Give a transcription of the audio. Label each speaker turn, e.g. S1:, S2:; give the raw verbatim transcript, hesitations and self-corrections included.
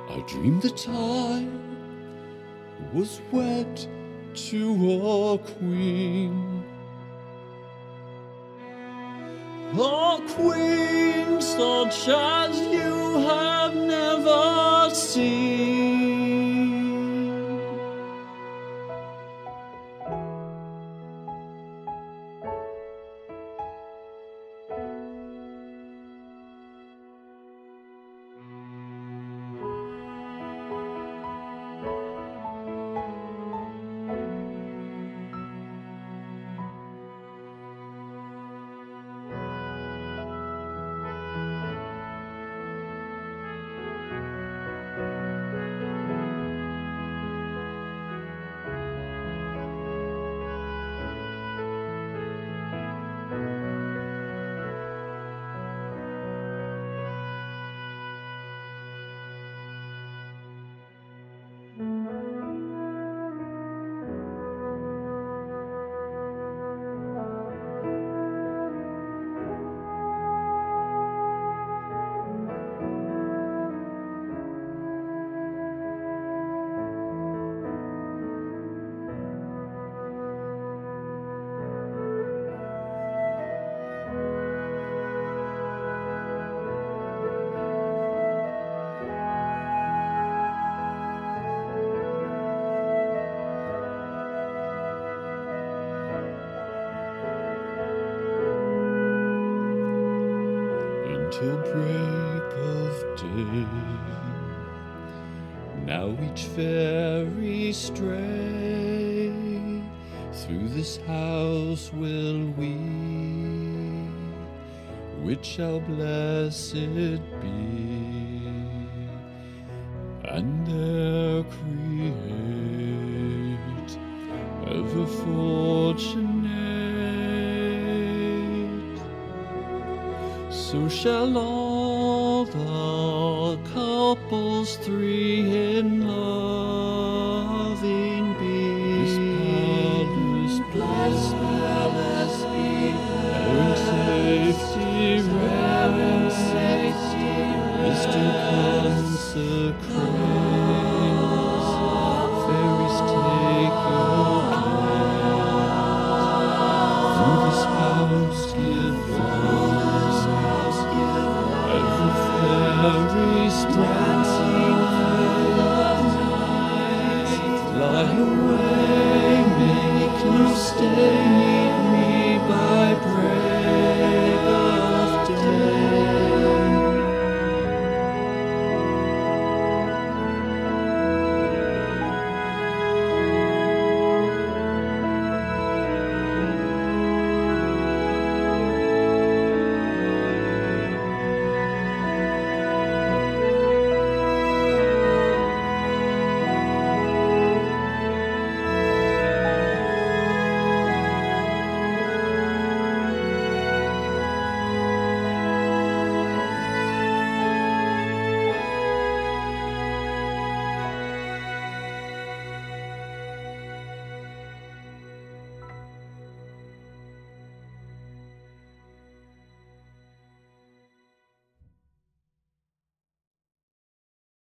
S1: I dreamed that I was wed to a queen, a queen such as you have never seen. Till break of day, now each fairy stray through this house will weep, which shall blessed be, and there create ever fortunate. So shall all the couples three in